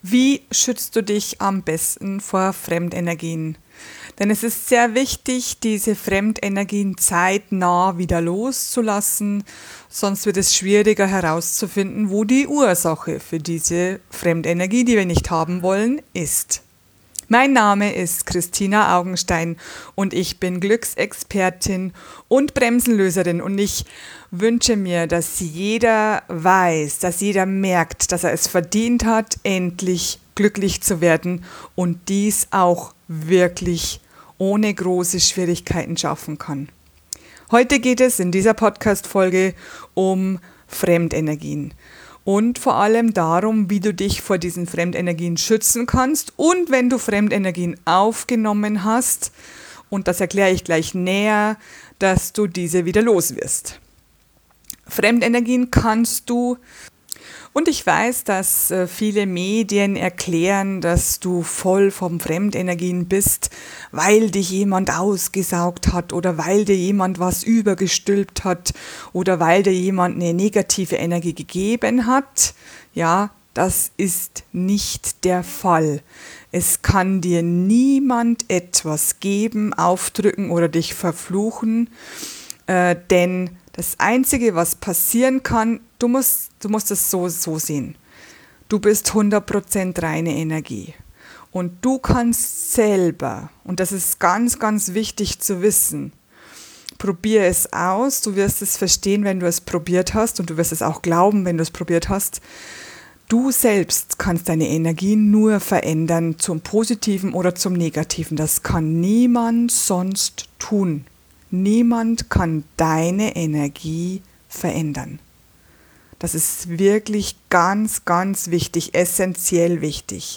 Wie schützt du dich am besten vor Fremdenergien? Denn es ist sehr wichtig, diese Fremdenergien zeitnah wieder loszulassen, sonst wird es schwieriger herauszufinden, wo die Ursache für diese Fremdenergie, die wir nicht haben wollen, ist. Mein Name ist Christina Augenstein und ich bin Glücksexpertin und Bremsenlöserin und ich wünsche mir, dass jeder weiß, dass jeder merkt, dass er es verdient hat, endlich glücklich zu werden und dies auch wirklich ohne große Schwierigkeiten schaffen kann. Heute geht es in dieser Podcast-Folge um Fremdenergien. Und vor allem darum, wie du dich vor diesen Fremdenergien schützen kannst und wenn du Fremdenergien aufgenommen hast, und das erkläre ich gleich näher, dass du diese wieder los wirst. Fremdenergien kannst du, und ich weiß, dass viele Medien erklären, dass du voll von Fremdenergien bist, weil dich jemand ausgesaugt hat oder weil dir jemand was übergestülpt hat oder weil dir jemand eine negative Energie gegeben hat. Ja, das ist nicht der Fall. Es kann dir niemand etwas geben, aufdrücken oder dich verfluchen, denn das Einzige, was passieren kann, du musst es so sehen. Du bist 100% reine Energie. Und du kannst selber, und das ist ganz, ganz wichtig zu wissen, probier es aus, du wirst es verstehen, wenn du es probiert hast und du wirst es auch glauben, wenn du es probiert hast. Du selbst kannst deine Energie nur verändern zum Positiven oder zum Negativen. Das kann niemand sonst tun. Niemand kann deine Energie verändern. Das ist wirklich ganz, ganz wichtig, essentiell wichtig.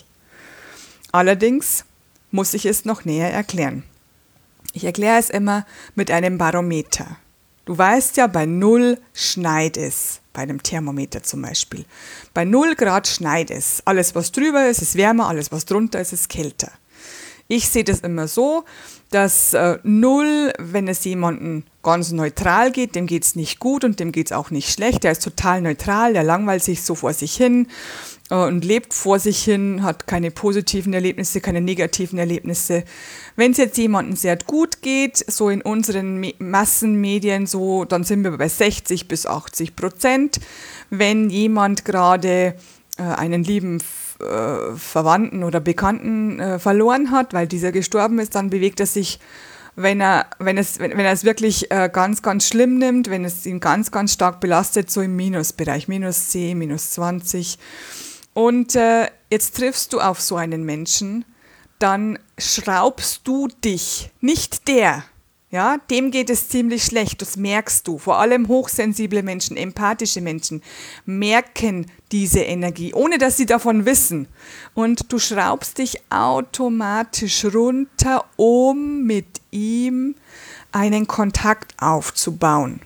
Allerdings muss ich es noch näher erklären. Ich erkläre es immer mit einem Barometer. Du weißt ja, bei 0 schneit es, bei einem Thermometer zum Beispiel. Bei 0 Grad schneit es. Alles, was drüber ist, ist wärmer, alles, was drunter ist, ist kälter. Ich sehe das immer so, dass 0, wenn es jemandem ganz neutral geht, dem geht es nicht gut und dem geht es auch nicht schlecht. Der ist total neutral, der langweilt sich so vor sich hin und lebt vor sich hin, hat keine positiven Erlebnisse, keine negativen Erlebnisse. Wenn es jetzt jemandem sehr gut geht, so in unseren Massenmedien, so, dann sind wir bei 60-80%. Wenn jemand gerade einen lieben Verwandten oder Bekannten verloren hat, weil dieser gestorben ist, dann bewegt er sich, wenn er es wirklich ganz, ganz schlimm nimmt, wenn es ihn ganz, ganz stark belastet, so im Minusbereich, -10, -20. Und jetzt triffst du auf so einen Menschen, dann schraubst du dich, nicht der. Ja, dem geht es ziemlich schlecht, das merkst du. Vor allem hochsensible Menschen, empathische Menschen merken diese Energie, ohne dass sie davon wissen. Und du schraubst dich automatisch runter, um mit ihm einen Kontakt aufzubauen.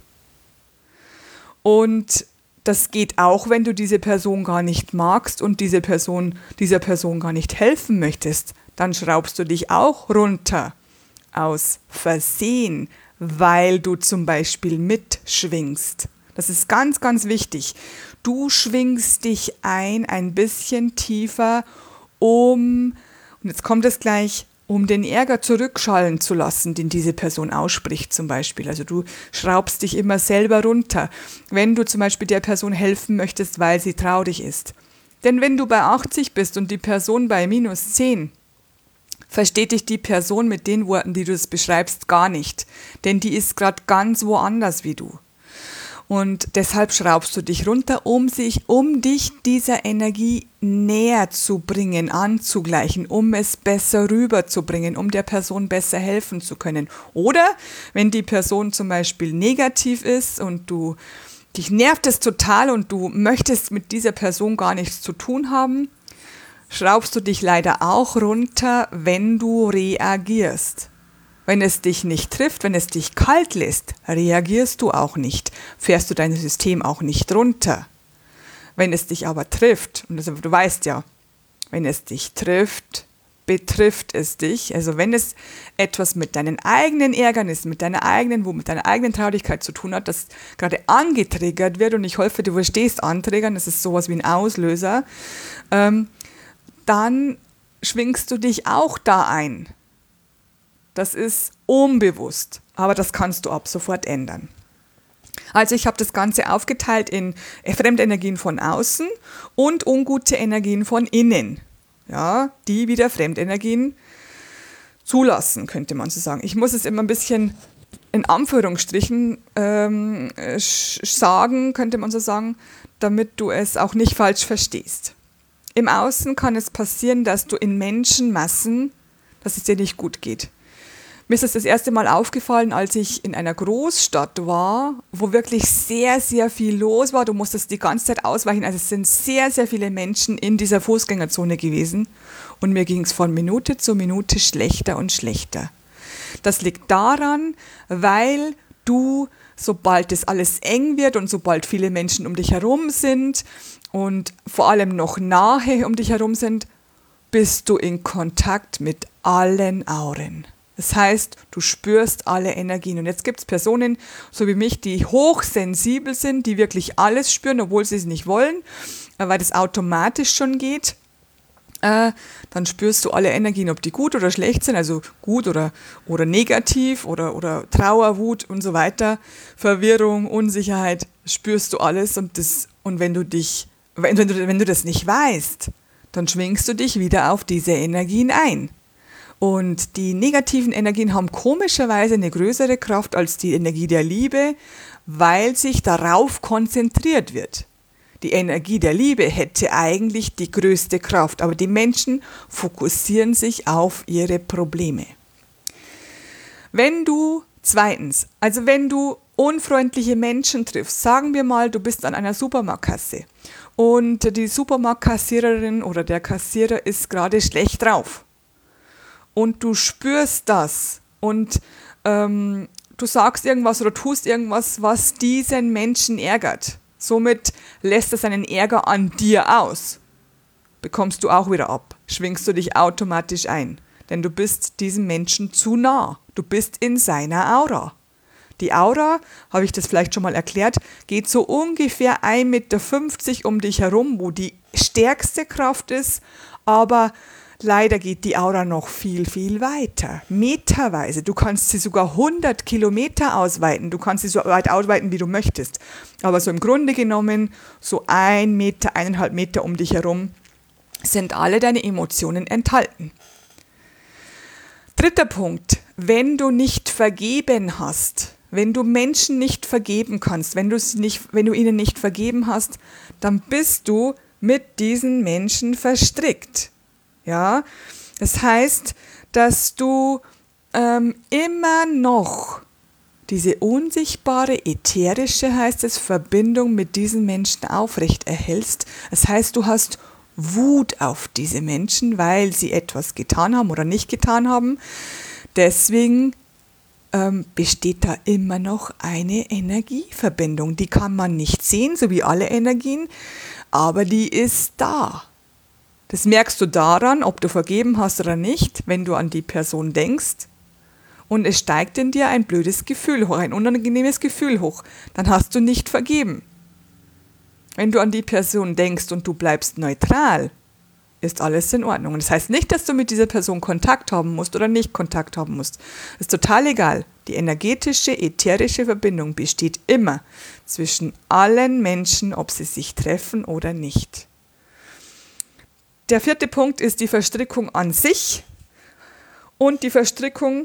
Und das geht auch, wenn du diese Person gar nicht magst und dieser Person gar nicht helfen möchtest. Dann schraubst du dich auch runter. Aus Versehen, weil du zum Beispiel mitschwingst. Das ist ganz, ganz wichtig. Du schwingst dich ein bisschen tiefer, und jetzt kommt es gleich, um den Ärger zurückschallen zu lassen, den diese Person ausspricht zum Beispiel. Also du schraubst dich immer selber runter, wenn du zum Beispiel der Person helfen möchtest, weil sie traurig ist. Denn wenn du bei 80 bist und die Person bei -10, versteht dich die Person mit den Worten, die du es beschreibst, gar nicht. Denn die ist gerade ganz woanders wie du. Und deshalb schraubst du dich runter, um dich dieser Energie näher zu bringen, anzugleichen, um es besser rüberzubringen, um der Person besser helfen zu können. Oder wenn die Person zum Beispiel negativ ist und dich nervt es total und du möchtest mit dieser Person gar nichts zu tun haben, schraubst du dich leider auch runter, wenn du reagierst. Wenn es dich nicht trifft, wenn es dich kalt lässt, reagierst du auch nicht, fährst du dein System auch nicht runter. Wenn es dich aber trifft, und du weißt ja, wenn es dich trifft, betrifft es dich. Also wenn es etwas mit deinen eigenen Ärgernissen, mit deiner eigenen Wut, mit deiner eigenen Traurigkeit zu tun hat, das gerade angetriggert wird, und ich hoffe, du verstehst Anträgern, das ist sowas wie ein Auslöser, dann schwingst du dich auch da ein. Das ist unbewusst, aber das kannst du ab sofort ändern. Also ich habe das Ganze aufgeteilt in Fremdenergien von außen und ungute Energien von innen, ja, die wieder Fremdenergien zulassen, könnte man so sagen. Ich muss es immer ein bisschen in Anführungsstrichen sagen, könnte man so sagen, damit du es auch nicht falsch verstehst. Im Außen kann es passieren, dass du in Menschenmassen, dass es dir nicht gut geht. Mir ist das erste Mal aufgefallen, als ich in einer Großstadt war, wo wirklich sehr, sehr viel los war. Du musstest die ganze Zeit ausweichen. Also es sind sehr, sehr viele Menschen in dieser Fußgängerzone gewesen. Und mir ging es von Minute zu Minute schlechter und schlechter. Das liegt daran, weil du, sobald es alles eng wird und sobald viele Menschen um dich herum sind und vor allem noch nahe um dich herum sind, bist du in Kontakt mit allen Auren. Das heißt, du spürst alle Energien. Und jetzt gibt es Personen, so wie mich, die hochsensibel sind, die wirklich alles spüren, obwohl sie es nicht wollen, weil das automatisch schon geht. Dann spürst du alle Energien, ob die gut oder schlecht sind, also gut oder negativ oder Trauer, Wut und so weiter, Verwirrung, Unsicherheit, spürst du alles. Und wenn du das nicht weißt, dann schwingst du dich wieder auf diese Energien ein. Und die negativen Energien haben komischerweise eine größere Kraft als die Energie der Liebe, weil sich darauf konzentriert wird. Die Energie der Liebe hätte eigentlich die größte Kraft, aber die Menschen fokussieren sich auf ihre Probleme. Wenn du unfreundliche Menschen triffst, sagen wir mal, du bist an einer Supermarktkasse und die Supermarktkassiererin oder der Kassierer ist gerade schlecht drauf. Und du spürst das und du sagst irgendwas oder tust irgendwas, was diesen Menschen ärgert. Somit lässt er seinen Ärger an dir aus. Bekommst du auch wieder ab, schwingst du dich automatisch ein. Denn du bist diesem Menschen zu nah. Du bist in seiner Aura. Die Aura, habe ich das vielleicht schon mal erklärt, geht so ungefähr 1,50 Meter um dich herum, wo die stärkste Kraft ist, aber leider geht die Aura noch viel, viel weiter, meterweise. Du kannst sie sogar 100 Kilometer ausweiten. Du kannst sie so weit ausweiten, wie du möchtest. Aber so im Grunde genommen, so 1 Meter, 1,5 Meter um dich herum, sind alle deine Emotionen enthalten. 3. Punkt, wenn du nicht vergeben hast, wenn du Menschen nicht vergeben kannst, wenn du ihnen nicht vergeben hast, dann bist du mit diesen Menschen verstrickt. Ja, das heißt, dass du immer noch diese unsichtbare, ätherische, heißt es, Verbindung mit diesen Menschen aufrecht erhältst. Das heißt, du hast Wut auf diese Menschen, weil sie etwas getan haben oder nicht getan haben. Deswegen besteht da immer noch eine Energieverbindung. Die kann man nicht sehen, so wie alle Energien, aber die ist da. Das merkst du daran, ob du vergeben hast oder nicht, wenn du an die Person denkst. Und es steigt in dir ein blödes Gefühl hoch, ein unangenehmes Gefühl hoch. Dann hast du nicht vergeben. Wenn du an die Person denkst und du bleibst neutral, ist alles in Ordnung. Das heißt nicht, dass du mit dieser Person Kontakt haben musst oder nicht Kontakt haben musst. Das ist total egal. Die energetische, ätherische Verbindung besteht immer zwischen allen Menschen, ob sie sich treffen oder nicht. Der 4. Punkt ist die Verstrickung an sich. Und die Verstrickung,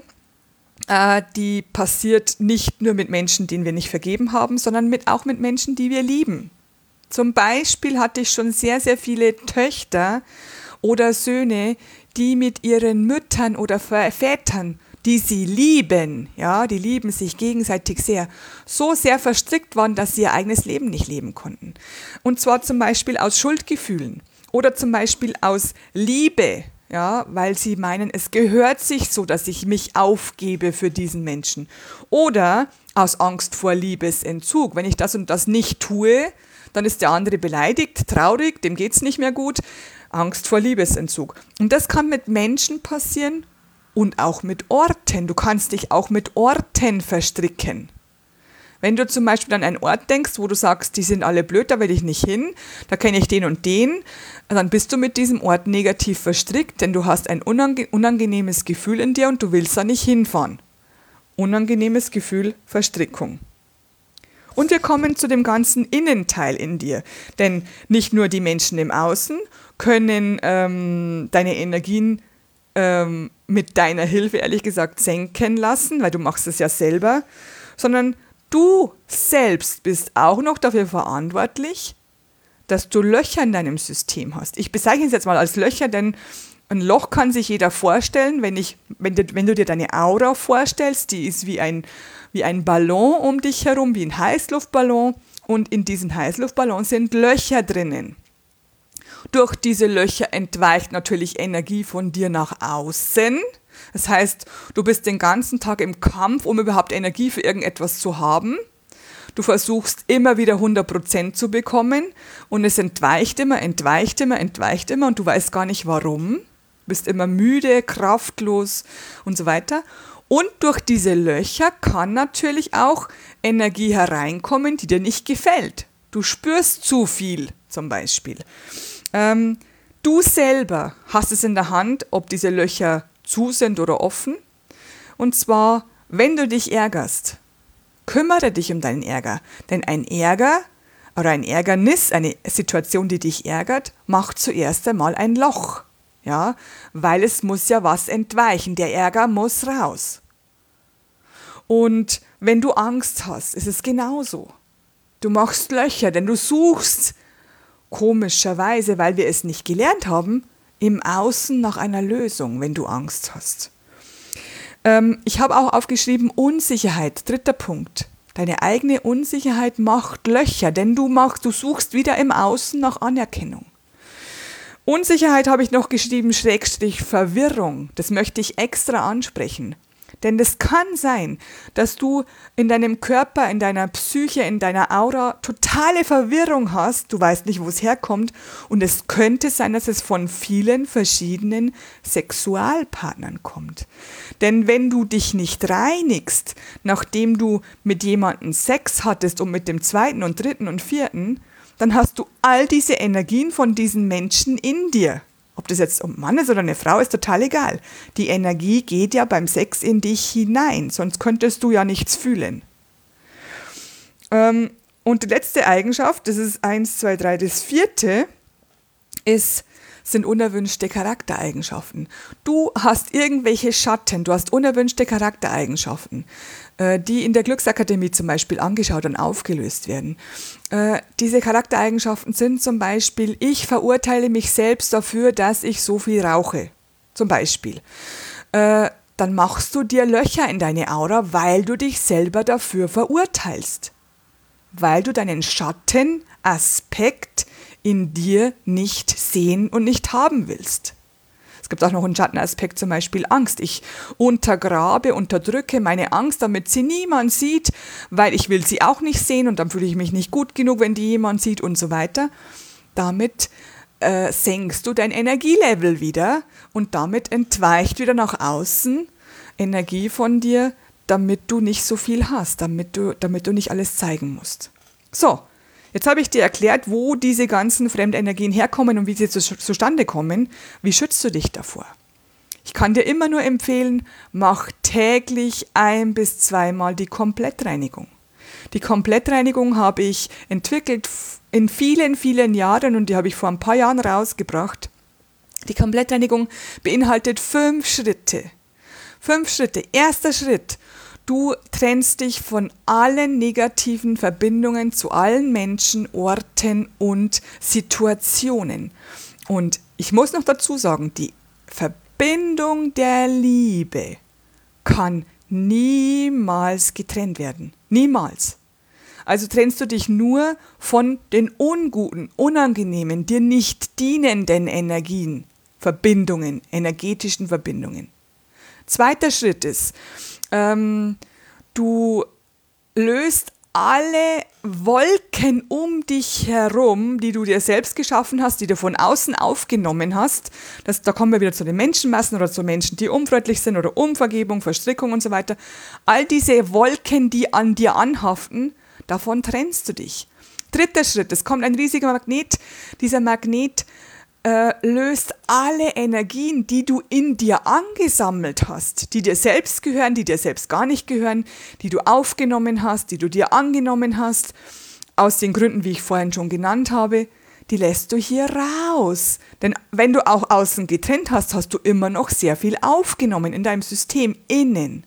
die passiert nicht nur mit Menschen, denen wir nicht vergeben haben, sondern auch mit Menschen, die wir lieben. Zum Beispiel hatte ich schon sehr, sehr viele Töchter oder Söhne, die mit ihren Müttern oder Vätern, die sie lieben, ja, die lieben sich gegenseitig sehr, so sehr verstrickt waren, dass sie ihr eigenes Leben nicht leben konnten. Und zwar zum Beispiel aus Schuldgefühlen oder zum Beispiel aus Liebe, ja, weil sie meinen, es gehört sich so, dass ich mich aufgebe für diesen Menschen. Oder aus Angst vor Liebesentzug. Wenn ich das und das nicht tue, dann ist der andere beleidigt, traurig, dem geht's nicht mehr gut. Angst vor Liebesentzug. Und das kann mit Menschen passieren und auch mit Orten. Du kannst dich auch mit Orten verstricken. Wenn du zum Beispiel an einen Ort denkst, wo du sagst, die sind alle blöd, da will ich nicht hin, da kenne ich den und den, dann bist du mit diesem Ort negativ verstrickt, denn du hast ein unangenehmes Gefühl in dir und du willst da nicht hinfahren. Unangenehmes Gefühl, Verstrickung. Und wir kommen zu dem ganzen Innenteil in dir, denn nicht nur die Menschen im Außen können deine Energien mit deiner Hilfe, ehrlich gesagt, senken lassen, weil du machst es ja selber, sondern du selbst bist auch noch dafür verantwortlich, dass du Löcher in deinem System hast. Ich bezeichne es jetzt mal als Löcher, denn ein Loch kann sich jeder vorstellen. Wenn du dir deine Aura vorstellst, die ist wie ein Ballon um dich herum, wie ein Heißluftballon. Und in diesem Heißluftballon sind Löcher drinnen. Durch diese Löcher entweicht natürlich Energie von dir nach außen. Das heißt, du bist den ganzen Tag im Kampf, um überhaupt Energie für irgendetwas zu haben. Du versuchst immer wieder 100% zu bekommen und es entweicht immer und du weißt gar nicht warum. Du bist immer müde, kraftlos und so weiter. Und durch diese Löcher kann natürlich auch Energie hereinkommen, die dir nicht gefällt. Du spürst zu viel zum Beispiel. Du selber hast es in der Hand, ob diese Löcher zu sind oder offen. Und zwar, wenn du dich ärgerst, kümmere dich um deinen Ärger. Denn ein Ärger oder ein Ärgernis, eine Situation, die dich ärgert, macht zuerst einmal ein Loch. Ja, weil es muss ja was entweichen. Der Ärger muss raus. Und wenn du Angst hast, ist es genauso. Du machst Löcher, denn du suchst komischerweise, weil wir es nicht gelernt haben, im Außen nach einer Lösung, wenn du Angst hast. Ich habe auch aufgeschrieben, Unsicherheit, 3. Punkt. Deine eigene Unsicherheit macht Löcher, denn du suchst wieder im Außen nach Anerkennung. Unsicherheit habe ich noch geschrieben, / Verwirrung. Das möchte ich extra ansprechen. Denn es kann sein, dass du in deinem Körper, in deiner Psyche, in deiner Aura totale Verwirrung hast. Du weißt nicht, wo es herkommt. Und es könnte sein, dass es von vielen verschiedenen Sexualpartnern kommt. Denn wenn du dich nicht reinigst, nachdem du mit jemandem Sex hattest und mit dem 2. und 3. und 4., dann hast du all diese Energien von diesen Menschen in dir. Ob das jetzt ein Mann ist oder eine Frau, ist total egal. Die Energie geht ja beim Sex in dich hinein, sonst könntest du ja nichts fühlen. Und die letzte Eigenschaft, das ist 1, 2, 3, das 4., sind unerwünschte Charaktereigenschaften. Du hast irgendwelche Schatten, du hast unerwünschte Charaktereigenschaften, die in der Glücksakademie zum Beispiel angeschaut und aufgelöst werden. Diese Charaktereigenschaften sind zum Beispiel, ich verurteile mich selbst dafür, dass ich so viel rauche. Zum Beispiel. Dann machst du dir Löcher in deine Aura, weil du dich selber dafür verurteilst. Weil du deinen Schattenaspekt in dir nicht sehen und nicht haben willst. Es gibt auch noch einen Schattenaspekt, zum Beispiel Angst. Ich unterdrücke meine Angst, damit sie niemand sieht, weil ich will sie auch nicht sehen und dann fühle ich mich nicht gut genug, wenn die jemand sieht und so weiter. Damit senkst du dein Energielevel wieder und damit entweicht wieder nach außen Energie von dir, damit du nicht so viel hast, damit du nicht alles zeigen musst. So. Jetzt habe ich dir erklärt, wo diese ganzen Fremdenergien herkommen und wie sie zustande kommen. Wie schützt du dich davor? Ich kann dir immer nur empfehlen, mach täglich 1- bis 2-mal die Komplettreinigung. Die Komplettreinigung habe ich entwickelt in vielen, vielen Jahren und die habe ich vor ein paar Jahren rausgebracht. Die Komplettreinigung beinhaltet 5 Schritte. 5 Schritte. Erster Schritt. Du trennst dich von allen negativen Verbindungen zu allen Menschen, Orten und Situationen. Und ich muss noch dazu sagen, die Verbindung der Liebe kann niemals getrennt werden. Niemals. Also trennst du dich nur von den unguten, unangenehmen, dir nicht dienenden Energien, Verbindungen, energetischen Verbindungen. Zweiter Schritt ist, du löst alle Wolken um dich herum, die du dir selbst geschaffen hast, die du von außen aufgenommen hast, da kommen wir wieder zu den Menschenmassen oder zu Menschen, die unfreundlich sind oder Unvergebung, Verstrickung und so weiter. All diese Wolken, die an dir anhaften, davon trennst du dich. 3. Schritt, es kommt ein riesiger Magnet. Dieser Magnet löst alle Energien, die du in dir angesammelt hast, die dir selbst gehören, die dir selbst gar nicht gehören, die du aufgenommen hast, die du dir angenommen hast, aus den Gründen, wie ich vorhin schon genannt habe, die lässt du hier raus. Denn wenn du auch außen getrennt hast, hast du immer noch sehr viel aufgenommen in deinem System innen.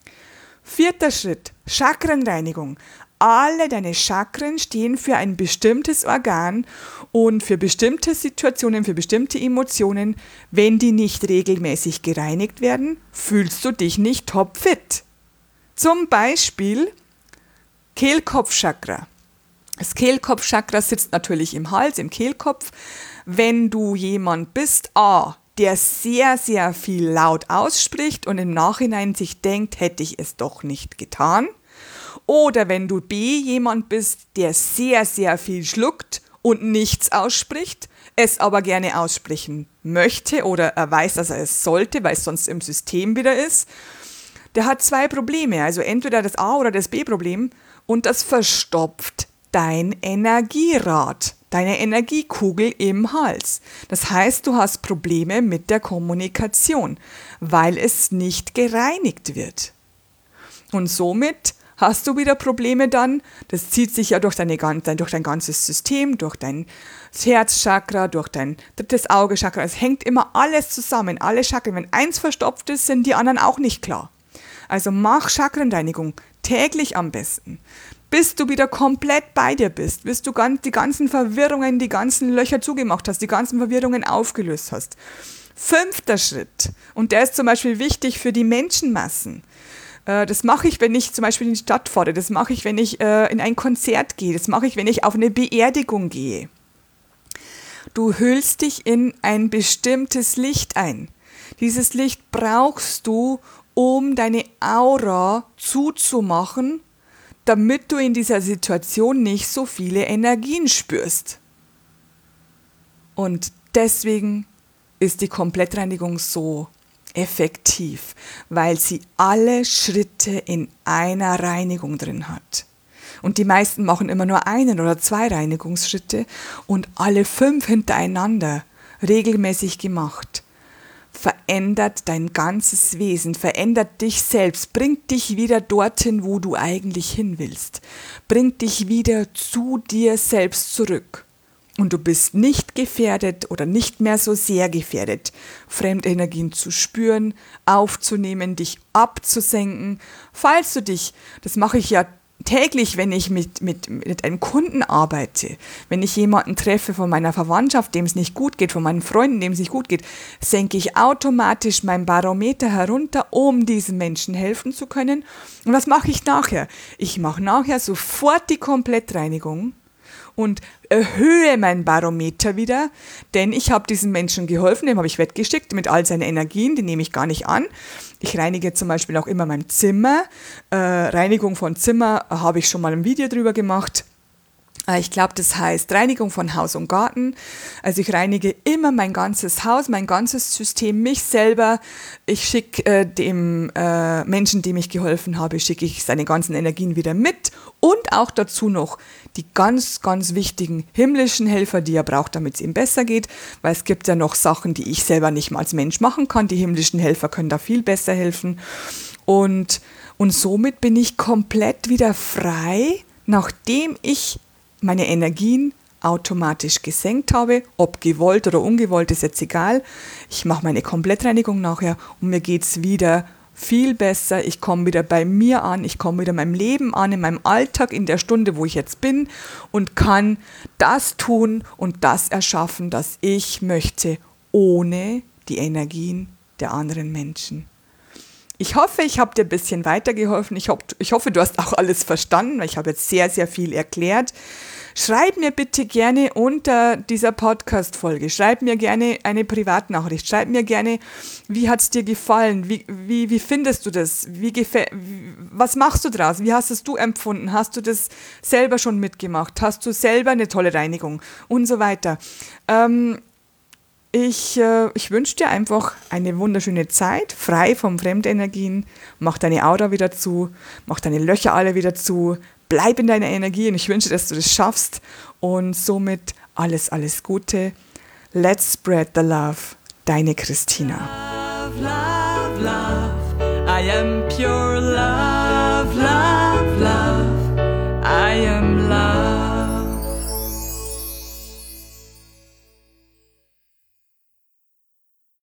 4. Schritt, Chakrenreinigung. Alle deine Chakren stehen für ein bestimmtes Organ und für bestimmte Situationen, für bestimmte Emotionen. Wenn die nicht regelmäßig gereinigt werden, fühlst du dich nicht topfit. Zum Beispiel Kehlkopfchakra. Das Kehlkopfchakra sitzt natürlich im Hals, im Kehlkopf. Wenn du jemand bist, der sehr, sehr viel laut ausspricht und im Nachhinein sich denkt, hätte ich es doch nicht getan. Oder wenn du jemand bist, der sehr, sehr viel schluckt und nichts ausspricht, es aber gerne aussprechen möchte oder er weiß, dass er es sollte, weil es sonst im System wieder ist, der hat 2 Probleme, also entweder das A- oder das B-Problem und das verstopft dein Energierad, deine Energiekugel im Hals. Das heißt, du hast Probleme mit der Kommunikation, weil es nicht gereinigt wird. Und somit hast du wieder Probleme dann, das zieht sich ja durch dein ganzes System, durch dein Herzchakra, durch dein 3. Auge-Chakra. Es hängt immer alles zusammen, alle Chakren. Wenn eins verstopft ist, sind die anderen auch nicht klar. Also mach Chakrenreinigung täglich am besten, bis du wieder komplett bei dir bist, bis du die ganzen Verwirrungen, die ganzen Löcher zugemacht hast, die ganzen Verwirrungen aufgelöst hast. 5. Schritt, und der ist zum Beispiel wichtig für die Menschenmassen. Das mache ich, wenn ich zum Beispiel in die Stadt fahre. Das mache ich, wenn ich in ein Konzert gehe. Das mache ich, wenn ich auf eine Beerdigung gehe. Du hüllst dich in ein bestimmtes Licht ein. Dieses Licht brauchst du, um deine Aura zuzumachen, damit du in dieser Situation nicht so viele Energien spürst. Und deswegen ist die Komplettreinigung so effektiv, weil sie alle Schritte in einer Reinigung drin hat. Und die meisten machen immer nur 1 oder 2 Reinigungsschritte und alle 5 hintereinander, regelmäßig gemacht. Verändert dein ganzes Wesen, verändert dich selbst, bringt dich wieder dorthin, wo du eigentlich hin willst. Bringt dich wieder zu dir selbst zurück. Und du bist nicht gefährdet oder nicht mehr so sehr gefährdet, Fremdenergien zu spüren, aufzunehmen, dich abzusenken. Falls du dich, das mache ich ja täglich, wenn ich mit einem Kunden arbeite, wenn ich jemanden treffe von meiner Verwandtschaft, dem es nicht gut geht, von meinen Freunden, dem es nicht gut geht, senke ich automatisch mein Barometer herunter, um diesen Menschen helfen zu können. Und was mache ich nachher? Ich mache nachher sofort die Komplettreinigung und erhöhe mein Barometer wieder, denn ich habe diesem Menschen geholfen, dem habe ich weggeschickt mit all seinen Energien, die nehme ich gar nicht an. Ich reinige zum Beispiel auch immer mein Zimmer. Reinigung von Zimmer habe ich schon mal ein Video drüber gemacht. Ich glaube, das heißt Reinigung von Haus und Garten. Also ich reinige immer mein ganzes Haus, mein ganzes System, mich selber. Ich schicke dem Menschen, dem ich geholfen habe, schicke ich seine ganzen Energien wieder mit und auch dazu noch die ganz, ganz wichtigen himmlischen Helfer, die er braucht, damit es ihm besser geht, weil es gibt ja noch Sachen, die ich selber nicht mal als Mensch machen kann. Die himmlischen Helfer können da viel besser helfen und somit bin ich komplett wieder frei, nachdem ich meine Energien automatisch gesenkt habe, ob gewollt oder ungewollt, ist jetzt egal. Ich mache meine Komplettreinigung nachher und mir geht es wieder viel besser. Ich komme wieder bei mir an, ich komme wieder in meinem Leben an, in meinem Alltag, in der Stunde, wo ich jetzt bin und kann das tun und das erschaffen, das ich möchte, ohne die Energien der anderen Menschen. Ich hoffe, ich habe dir ein bisschen weitergeholfen. Ich hoffe, du hast auch alles verstanden, weil ich habe jetzt sehr, sehr viel erklärt. Schreib mir bitte gerne unter dieser Podcast-Folge, schreib mir gerne eine Privatnachricht, schreib mir gerne, wie hat es dir gefallen, wie findest du das, was machst du draus, wie hast es du empfunden, hast du das selber schon mitgemacht, hast du selber eine tolle Reinigung und so weiter. Ich wünsche dir einfach eine wunderschöne Zeit, frei von Fremdenergien. Mach deine Aura wieder zu, mach deine Löcher alle wieder zu, bleib in deiner Energie und ich wünsche, dass du das schaffst und somit alles Gute. Let's spread the love. Deine Christina. Love, love, love. I am pure love.